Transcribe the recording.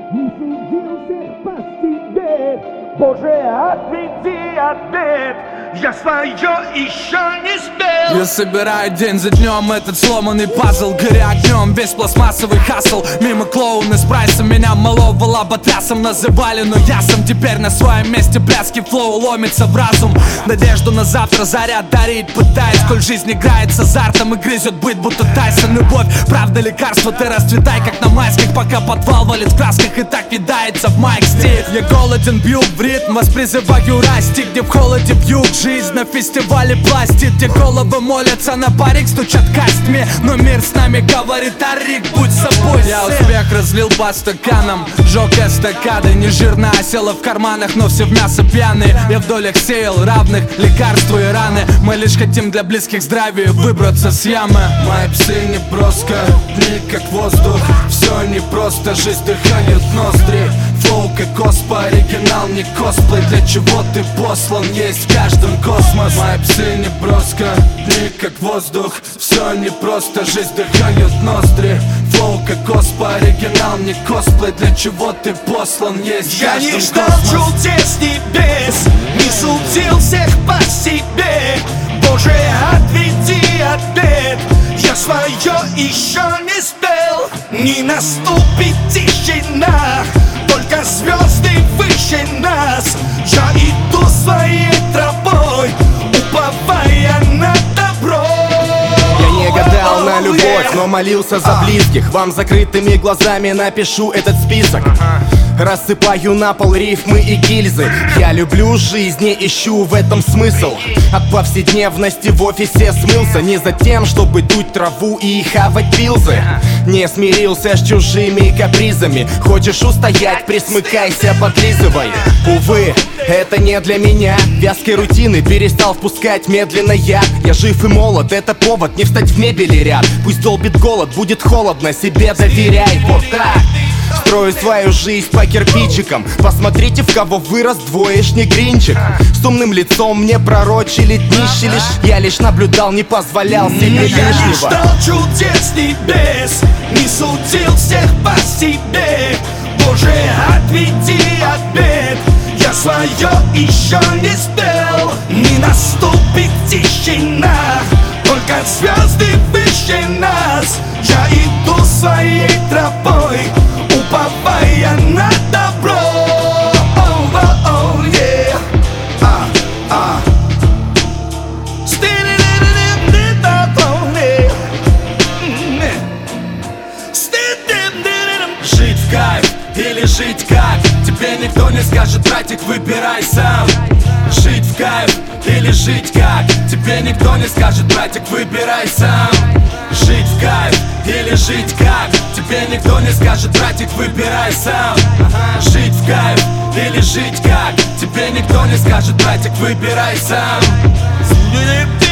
Не судил всех по себе, Боже, отведи от бед. Я свое еще не спел. Я собираю день за днем этот сломанный пазл, горя огнем, весь пластмассовый хасл. Мимо клоуны с прайсом, меня малого лоботрясом называли, но я сам теперь на своем месте. Блядский флоу ломится в разум, надежду на завтра заряд дарить пытаясь. Коль жизнь играет с азартом и грызет быт, будто Тайсон. Любовь, правда лекарство, ты расцветай, как на майских, пока подвал валит в красках и так видается в майк стих. Я голоден, бью в ритм, вас призываю расти, где в холоде бьют. Жизнь на фестивале пластит, где головы молятся на парик, стучат костьми. Но мир с нами говорит: Арик, будь собой. Я успех разлил по стаканам, жёг эстакады. Не жирно осела в карманах, но все в мясо пьяные. Я в долях сеял равных лекарства и раны. Мы лишь хотим для близких здравия выбраться с ямы. Мои псы не броско, дни как воздух. Все непросто, жизнь дыхает ноздри. Флоу как оспа, оригинал не косплей. Для чего ты послан, есть в каждом космос. Мои псы не броско, дни как воздух. Все непросто, жизнь дыхает ноздри. Флоу как оспа, оригинал не косплей. Для чего ты послан, есть в Я каждом не ждал космос. чудес небес, не судил всех по себе. Боже, отведи от бед. Я свое еще не спел. Не наступит тишина, только звезды выше нас. Я иду своей тропой, уповая на добро. Я не гадал на любовь, но молился за близких. Вам закрытыми глазами напишу этот список. Рассыпаю на пол рифмы и гильзы. Я люблю жизнь, не ищу в этом смысл. От повседневности в офисе смылся. Не за тем, чтобы дуть траву и хавать пилзы. Не смирился с чужими капризами. Хочешь устоять, присмыкайся, подлизывай. Увы, это не для меня. Вязкой рутины перестал впускать медленно яд. Я жив и молод, это повод не встать в мебели ряд. Пусть долбит голод, будет холодно, себе доверяй. Вот так. Строю свою жизнь по кирпичикам. Посмотрите, в кого вырос двоечник Гринчик. С умным лицом мне пророчили днище лишь. Я лишь наблюдал, не позволял себе Я не лишнего. ждал чудес небес, не судил всех по себе. Боже, отведи от бед. Я свое еще не спел. Не наступит тишина, только звезды выше нас. Я иду своей тропой, уповая на добро. Жить в кайф или жить как? Тебе никто не скажет, братик, выбирай сам. Жить в кайф или жить как? Тебе никто не скажет, братик, выбирай сам. Жить в кайф или жить как? Тебе никто не скажет, братик, выбирай сам. Жить в кайф или жить как? Тебе никто не скажет, братик, выбирай сам.